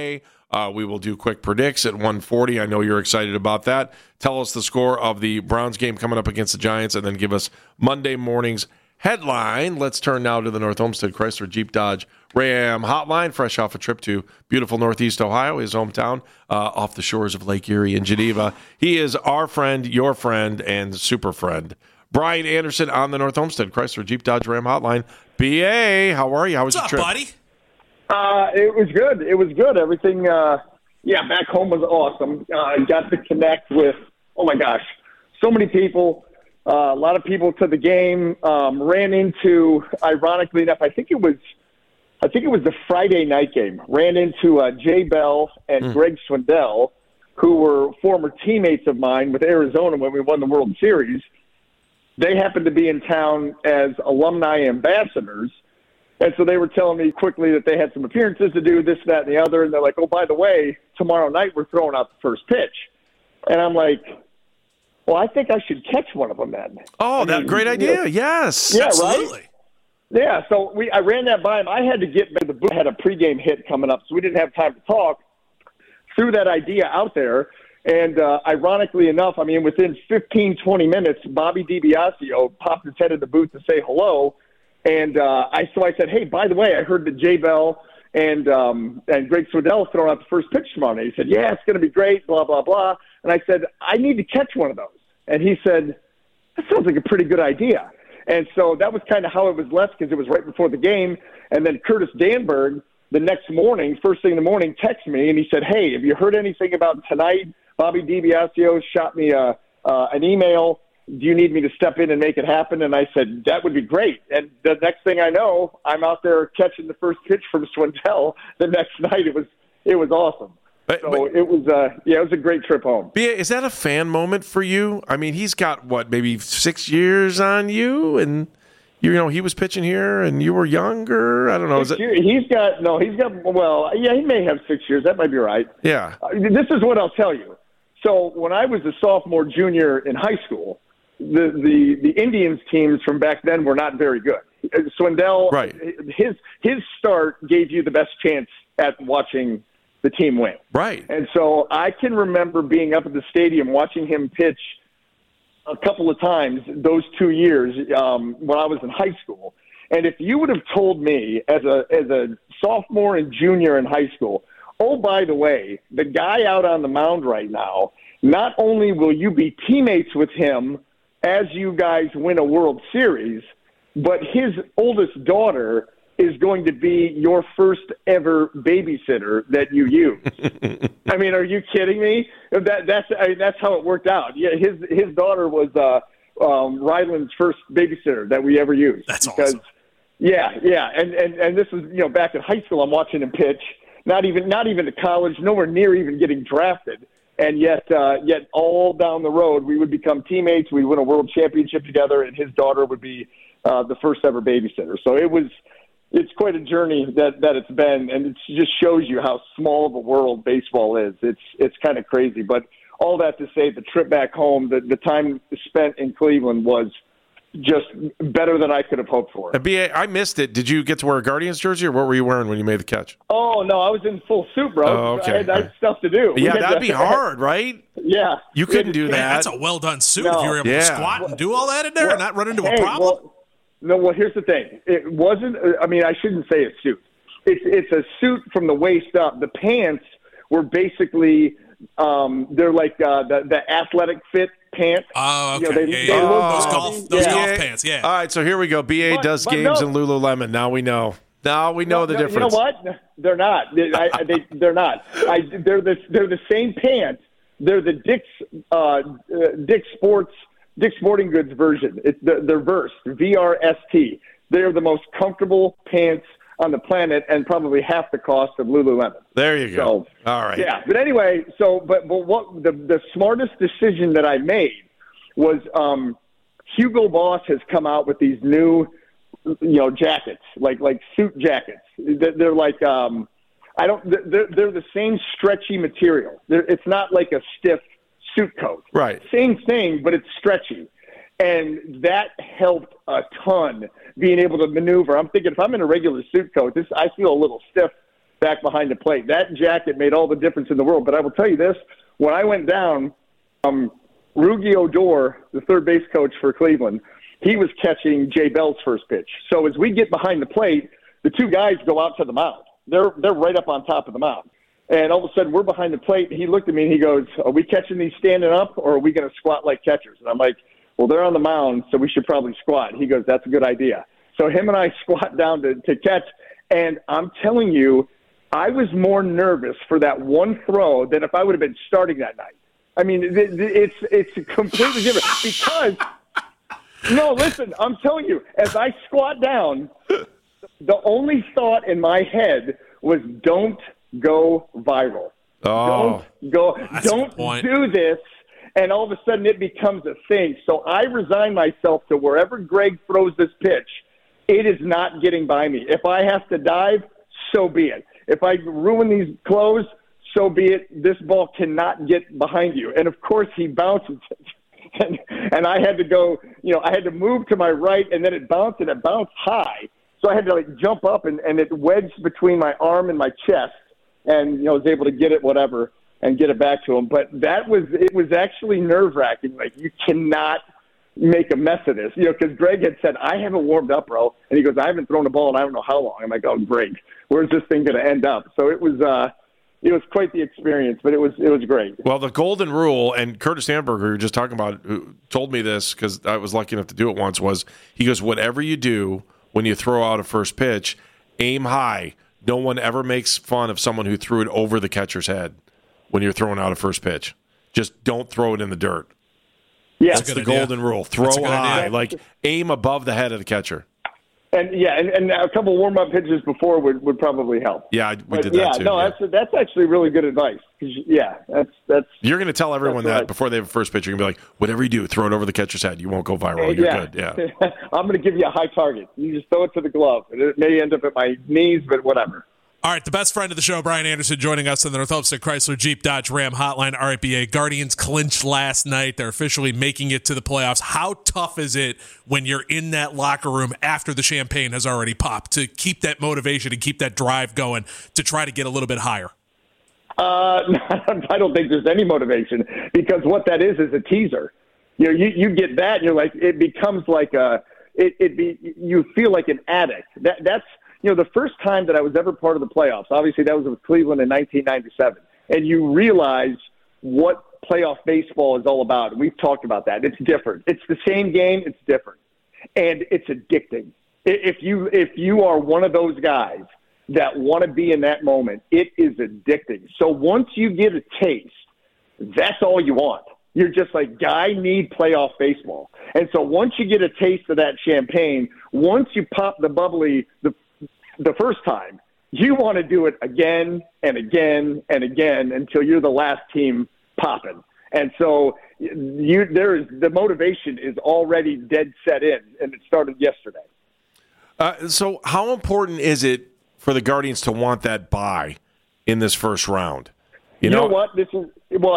Friday. We will do quick predicts at 1:40. I know you're excited about that. Tell us the score of the Browns game coming up against the Giants, and then give us Monday morning's headline. Let's turn now to the North Olmsted Chrysler Jeep Dodge Ram hotline, fresh off a trip to beautiful Northeast Ohio, his hometown, off the shores of Lake Erie in Geneva. He is our friend, your friend, and super friend, Brian Anderson on the North Olmsted Chrysler Jeep Dodge Ram hotline. BA, how are you? How was your trip? What's up, buddy? It was good. It was good. Everything, back home was awesome. I got to connect with, oh my gosh, so many people. A lot of people to the game. Ran into, ironically enough, I think it was the Friday night game. Ran into Jay Bell and Greg Swindell, who were former teammates of mine with Arizona when we won the World Series. They happened to be in town as alumni ambassadors. And so they were telling me quickly that they had some appearances to do, this, that, and the other. And they're like, oh, by the way, tomorrow night we're throwing out the first pitch. And I'm like, well, I think I should catch one of them then. Oh, that great idea. Yes. Yeah, Absolutely. right? Yeah, so I ran that by him. I had to get the booth. I had a pregame hit coming up, so we didn't have time to talk. Threw that idea out there. And ironically enough, within 15, 20 minutes, Bobby DiBiasio popped his head in the booth to say hello. And I said, hey, by the way, I heard that Jay Bell and Greg Swindell throwing out the first pitch tomorrow night. He said, yeah, it's going to be great, blah, blah, blah. And I said, I need to catch one of those. And he said, that sounds like a pretty good idea. And so that was kind of how it was left because it was right before the game. And then Curtis Danberg, the next morning, first thing in the morning, texted me, and he said, hey, have you heard anything about tonight? Bobby DiBiasio shot me an email. Do you need me to step in and make it happen? And I said, that would be great. And the next thing I know, I'm out there catching the first pitch from Swindell the next night. It was awesome. It was a great trip home. Is that a fan moment for you? I mean, he's got, maybe 6 years on you? And, he was pitching here and you were younger? I don't know. He may have 6 years. That might be right. Yeah. This is what I'll tell you. So when I was a sophomore, junior in high school, the Indians teams from back then were not very good. Swindell, right. His start gave you the best chance at watching the team win. Right. And so I can remember being up at the stadium watching him pitch a couple of times those 2 years when I was in high school. And if you would have told me as a sophomore and junior in high school, oh, by the way, the guy out on the mound right now, not only will you be teammates with him as you guys win a World Series, but his oldest daughter is going to be your first ever babysitter that you use. Are you kidding me? That's how it worked out. Yeah, his daughter was Ryland's first babysitter that we ever used. That's awesome. Yeah, and this was back in high school. I'm watching him pitch. Not even to college, nowhere near even getting drafted. And yet all down the road, we would become teammates. We'd win a world championship together, and his daughter would be the first ever babysitter. So it's quite a journey that it's been, and it just shows you how small of a world baseball is. It's kind of crazy. But all that to say, the trip back home, the time spent in Cleveland was just better than I could have hoped for. B.A., I missed it. Did you get to wear a Guardians jersey, or what were you wearing when you made the catch? Oh, no, I was in full suit, bro. Oh, okay. I had stuff to do. Yeah, that'd be hard, right? Yeah. You couldn't do that. That's a well-done suit if you were able to squat and do all that in there and not run into a problem. Well, here's the thing. It wasn't – I shouldn't say a suit. It's a suit from the waist up. The pants were basically they're like the athletic fit pants. Oh, okay. Those golf pants, yeah. All right, so here we go. BA does games in Lululemon. Now we know. The difference. You know what? They're not. They're not. They're the same pants. They're the Dick's Sporting Goods version. They're Verst, VRST. They're the most comfortable pants on the planet and probably half the cost of Lululemon. There you go. So, all right. Yeah, but anyway, but what the smartest decision that I made was Hugo Boss has come out with these new, jackets, like suit jackets. They're like they're the same stretchy material. It's not like a stiff suit coat. Right. Same thing, but it's stretchy. And that helped a ton, being able to maneuver. I'm thinking if I'm in a regular suit coat, I feel a little stiff back behind the plate. That jacket made all the difference in the world. But I will tell you this, when I went down, Rugi Odor, the third base coach for Cleveland, he was catching Jay Bell's first pitch. So as we get behind the plate, the two guys go out to the mound. They're right up on top of the mound. And all of a sudden, we're behind the plate. He looked at me and he goes, "Are we catching these standing up, or are we going to squat like catchers?" And I'm like, "Well, they're on the mound, so we should probably squat." He goes, "That's a good idea." So him and I squat down to catch. And I'm telling you, I was more nervous for that one throw than if I would have been starting that night. I mean, it's completely different because – no, listen, I'm telling you, as I squat down, the only thought in my head was don't go viral. Oh, don't do this. And all of a sudden it becomes a thing. So I resign myself to wherever Greg throws this pitch, it is not getting by me. If I have to dive, so be it. If I ruin these clothes, so be it. This ball cannot get behind you. And, of course, he bounces it. And I had to go, I had to move to my right, and then it bounced, and it bounced high. So I had to, jump up, and it wedged between my arm and my chest, and, was able to get it, whatever, and get it back to him. But it was actually nerve-wracking. Like, you cannot make a mess of this, because Greg had said, "I haven't warmed up, bro." And he goes, "I haven't thrown a ball in I don't know how long." I'm like, "Oh, Greg, where's this thing going to end up?" So it was quite the experience, but it was great. Well, the golden rule, and Curtis Sandberg, who you were just talking about, who told me this because I was lucky enough to do it once, was he goes, "Whatever you do when you throw out a first pitch, aim high. No one ever makes fun of someone who threw it over the catcher's head when you're throwing out a first pitch. Just don't throw it in the dirt." Yeah, that's the golden rule. Throw high, like aim above the head of the catcher. And and a couple warm-up pitches before would probably help. Yeah, we did that too. No, that's actually really good advice. That's you're going to tell everyone that before they have a first pitch. You're going to be like, "Whatever you do, throw it over the catcher's head. You won't go viral. You're good." Yeah. I'm going to give you a high target. You just throw it to the glove. It may end up at my knees, but whatever. All right, the best friend of the show, Brian Anderson, joining us on the North Olmsted Chrysler Jeep Dodge Ram Hotline. RIPA Guardians clinched last night. They're officially making it to the playoffs. How tough is it when you're in that locker room after the champagne has already popped to keep that motivation and keep that drive going to try to get a little bit higher? I don't think there's any motivation because what that is a teaser. You get that, and you're like, it becomes like you feel like an addict. That's the first time that I was ever part of the playoffs, obviously that was with Cleveland in 1997, and you realize what playoff baseball is all about. We've talked about that. It's different. It's the same game. It's different. And it's addicting. If you are one of those guys that want to be in that moment, it is addicting. So once you get a taste, that's all you want. You're just like, I need playoff baseball. And so once you get a taste of that champagne, once you pop the bubbly the first time, you want to do it again and again and again until you're the last team popping. And so the motivation is already dead set in, and it started yesterday. So how important is it for the Guardians to want that bye in this first round? You know what? Listen,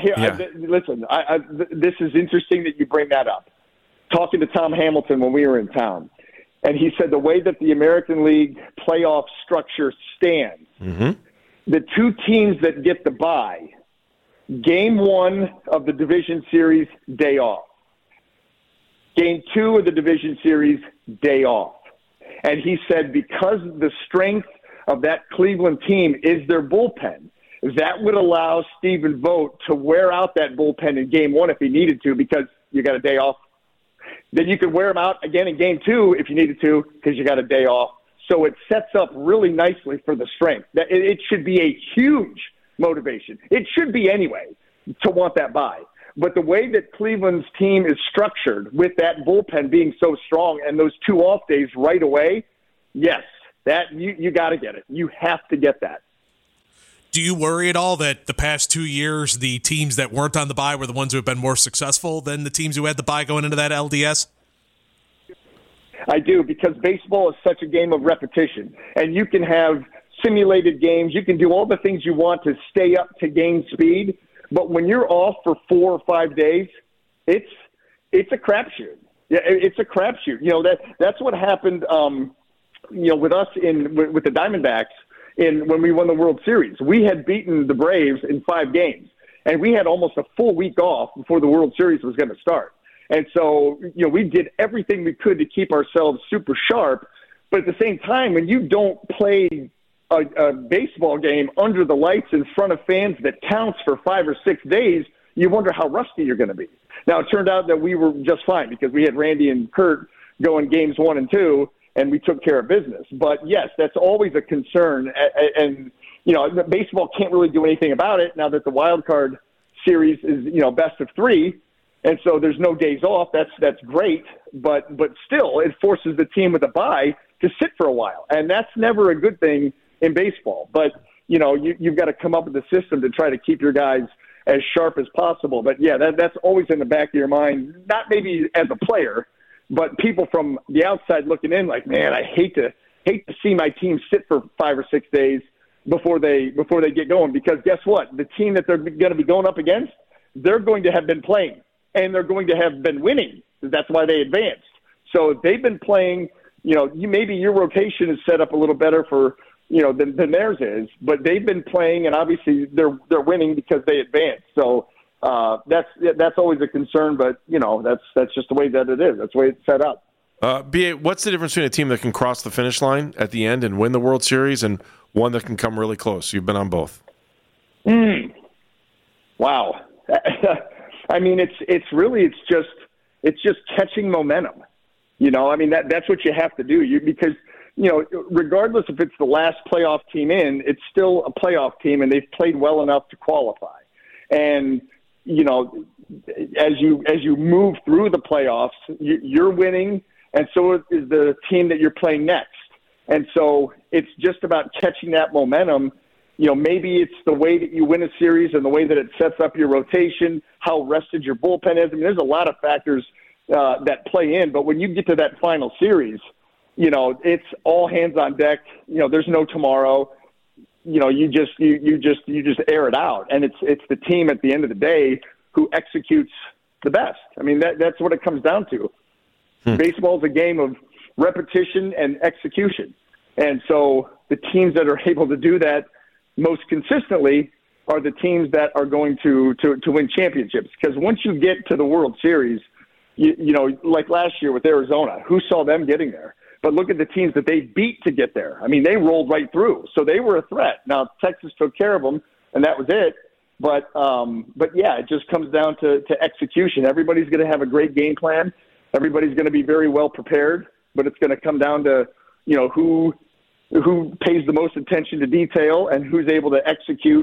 this is interesting that you bring that up. Talking to Tom Hamilton when we were in town, and he said the way that the American League playoff structure stands, the two teams that get the bye, Game 1 of the division series, day off. Game 2 of the division series, day off. And he said because the strength of that Cleveland team is their bullpen, that would allow Stephen Vogt to wear out that bullpen in Game 1 if he needed to because you got a day off. Then you could wear him out again in Game 2 if you needed to because you got a day off. So it sets up really nicely for the strength. It should be a huge motivation. It should be anyway to want that bye. But the way that Cleveland's team is structured with that bullpen being so strong and those 2 off days right away, yes, that you got to get it. You have to get that. Do you worry at all that the past 2 years, the teams that weren't on the bye were the ones who have been more successful than the teams who had the bye going into that LDS? I do, because baseball is such a game of repetition. And you can have simulated games. You can do all the things you want to stay up to game speed. But when you're off for 4 or 5 days, it's a crapshoot. Yeah, it's a crapshoot. That's what happened, with us with the Diamondbacks when we won the World Series. We had beaten the Braves in 5 games, and we had almost a full week off before the World Series was going to start. And so, we did everything we could to keep ourselves super sharp. But at the same time, when you don't play a baseball game under the lights in front of fans that counts for 5 or 6 days, you wonder how rusty you're going to be. Now, it turned out that we were just fine because we had Randy and Kurt going games 1 and 2, and we took care of business. But, yes, that's always a concern. And baseball can't really do anything about it now that the wild card series is, best of 3. And so there's no days off. That's great. But still, it forces the team with a bye to sit for a while. And that's never a good thing in baseball. But, you've got to come up with a system to try to keep your guys as sharp as possible. But, yeah, that's always in the back of your mind, not maybe as a player, but people from the outside looking in like, man, I hate to see my team sit for 5 or 6 days before they get going. Because guess what? The team that they're going to be going up against, they're going to have been playing. And they're going to have been winning. That's why they advanced. So if they've been playing, maybe your rotation is set up a little better for, than theirs is. But they've been playing, and obviously they're winning because they advanced. So that's always a concern. But that's just the way that it is. That's the way it's set up. B.A., what's the difference between a team that can cross the finish line at the end and win the World Series and one that can come really close? You've been on both. Wow. I mean, it's just catching momentum. That's what you have to do. Because regardless if it's the last playoff team in, it's still a playoff team, and they've played well enough to qualify. And as you move through the playoffs, you're winning, and so is the team that you're playing next. And so it's just about catching that momentum. Maybe it's the way that you win a series and the way that it sets up your rotation, how rested your bullpen is. I mean, there's a lot of factors that play in. But when you get to that final series, it's all hands on deck. There's no tomorrow. You just air it out, and it's the team at the end of the day who executes the best. I mean, that's what it comes down to. Baseball is a game of repetition and execution, and so the teams that are able to do that most consistently are the teams that are going to win championships. Because once you get to the World Series, like last year with Arizona, who saw them getting there? But look at the teams that they beat to get there. I mean, they rolled right through. So they were a threat. Now, Texas took care of them, and that was it. But yeah, it just comes down to execution. Everybody's going to have a great game plan. Everybody's going to be very well prepared. But it's going to come down to, who pays the most attention to detail and who's able to execute,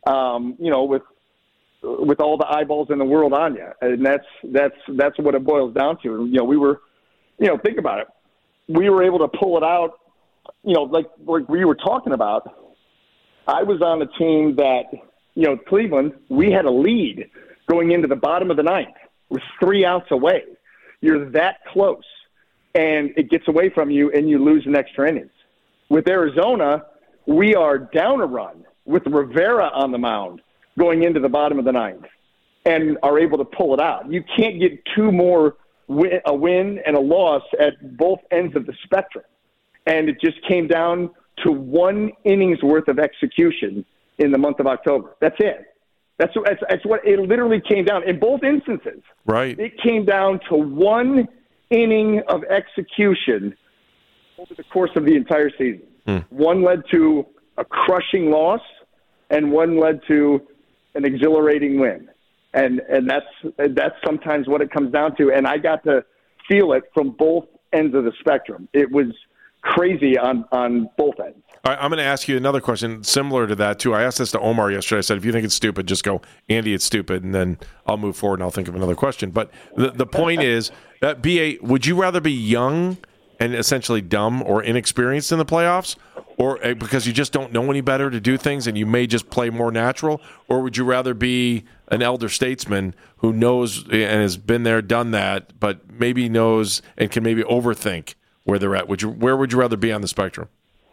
with all the eyeballs in the world on you. And that's what it boils down to. We were, think about it. We were able to pull it out, like we were talking about. I was on a team that, Cleveland, we had a lead going into the bottom of the ninth with 3 outs away. You're that close, and it gets away from you, and you lose in extra innings. With Arizona, we are down a run with Rivera on the mound going into the bottom of the ninth and are able to pull it out. You can't get 2 more, a win and a loss at both ends of the spectrum. And it just came down to 1 inning's worth of execution in the month of October. That's it. That's what it literally came down in both instances. Right. It came down to 1 inning of execution over the course of the entire season. One led to a crushing loss, and one led to an exhilarating win. And that's sometimes what it comes down to. And I got to feel it from both ends of the spectrum. It was crazy on both ends. All right, I'm going to ask you another question similar to that, too. I asked this to Omar yesterday. I said, if you think it's stupid, just go, Andy, it's stupid, and then I'll move forward and I'll think of another question. But the point is, that B.A., would you rather be young and essentially dumb or inexperienced in the playoffs, or because you just don't know any better to do things and you may just play more natural, or would you rather be an elder statesman who knows and has been there, done that, but maybe knows and can maybe overthink where they're at? Where would you rather be on the spectrum?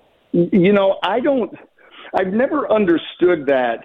I've never understood that.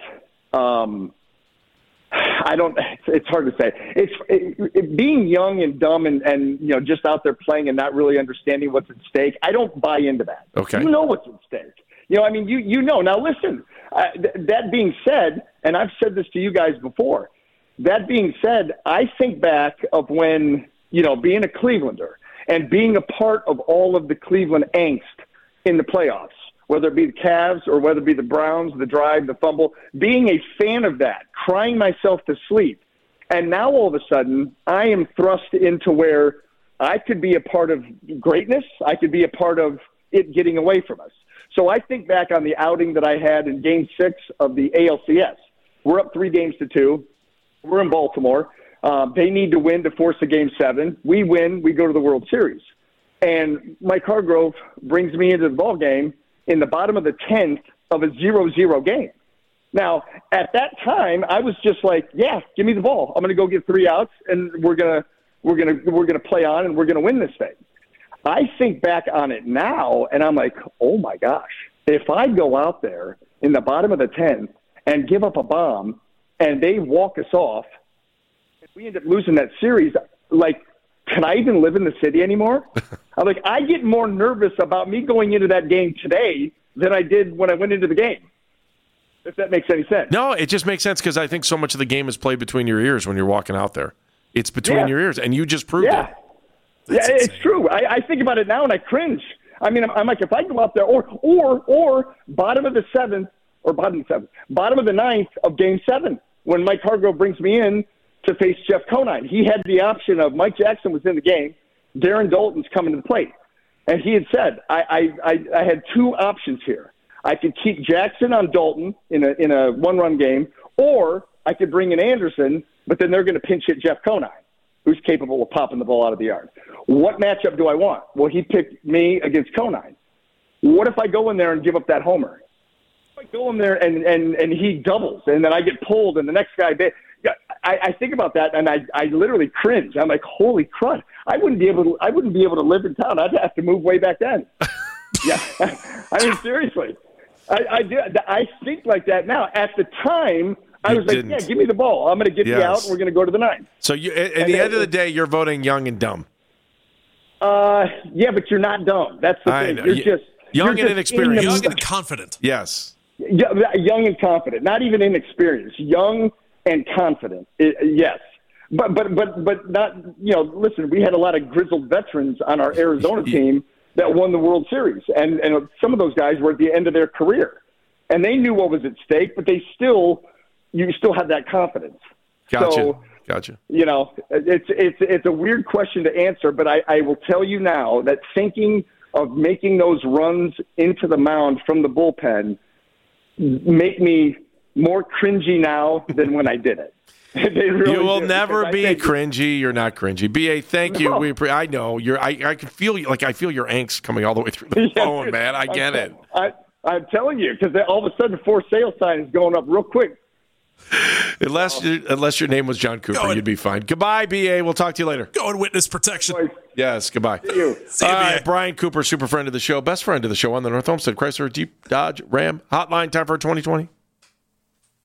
It's hard to say. It's being young and dumb and just out there playing and not really understanding what's at stake. I don't buy into that. Okay. You know what's at stake. I mean, you know. Now, listen, that being said, and I've said this to you guys before, that being said, I think back of when, being a Clevelander and being a part of all of the Cleveland angst in the playoffs, whether it be the Cavs or whether it be the Browns, the drive, the fumble, being a fan of that, crying myself to sleep. And now all of a sudden, I am thrust into where I could be a part of greatness. I could be a part of it getting away from us. So I think back on the outing that I had in Game 6 of the ALCS. We're up 3-2. We're in Baltimore. They need to win to force a Game 7. We win. We go to the World Series. And Mike Hargrove brings me into the ball game in the bottom of the 10th of a 0-0 game. Now, at that time, I was just like, yeah, give me the ball. I'm going to go get 3 outs, and we're gonna play on, and we're going to win this thing. I think back on it now, and I'm like, oh, my gosh. If I go out there in the bottom of the 10th and give up a bomb and they walk us off, and we end up losing that series, like, can I even live in the city anymore? I'm like, I get more nervous about me going into that game today than I did when I went into the game, if that makes any sense. No, it just makes sense because I think so much of the game is played between your ears when you're walking out there. It's between your ears, and you just proved it. That's insane. It's true. I think about it now, and I cringe. I mean, I'm like, if I go out there, or bottom of the 7th, or bottom of the 9th of Game 7, when Mike Hargrove brings me in to face Jeff Conine. He had the option of Mike Jackson was in the game, Darren Dalton's coming to the plate. And he had said, I had 2 options here. I could keep Jackson on Dalton in a one-run game, or I could bring in Anderson, but then they're going to pinch hit Jeff Conine, who's capable of popping the ball out of the yard. What matchup do I want? Well, he picked me against Conine. What if I go in there and give up that homer? If I go in there and he doubles, and then I get pulled, and the next guy I think about that, and I literally cringe. I'm like, holy crud! I wouldn't be able to live in town. I'd have to move way back then. Yeah, I mean, seriously, I think like that now. At the time, I was like, yeah, give me the ball. I'm going to get you out, and we're going to go to the 9th. So at the end of the day, you're voting young and dumb. Yeah, but you're not dumb. That's the thing. You're just young and inexperienced. Young and confident. Yes. Young and confident. Not even inexperienced. Young and confident. Yes. But not, listen, we had a lot of grizzled veterans on our Arizona team that won the World Series. And some of those guys were at the end of their career. And they knew what was at stake, but you still have that confidence. Gotcha. It's a weird question to answer, but I will tell you now that thinking of making those runs into the mound from the bullpen make me more cringy now than when I did it. Really you will never be cringy. You're not cringy. B.A., thank you. I know. I can feel you. Like, I feel your angst coming all the way through the phone, man. I get it. I'm telling you, because all of a sudden the for sale sign is going up real quick. Unless your name was John Cooper, you'd be fine. Goodbye, B.A. We'll talk to you later. Go and witness protection. Yes, goodbye. See you. See you, all right, Brian Cooper, super friend of the show, best friend of the show on the North Olmsted Chrysler Jeep Dodge Ram Hotline. Time for 2020.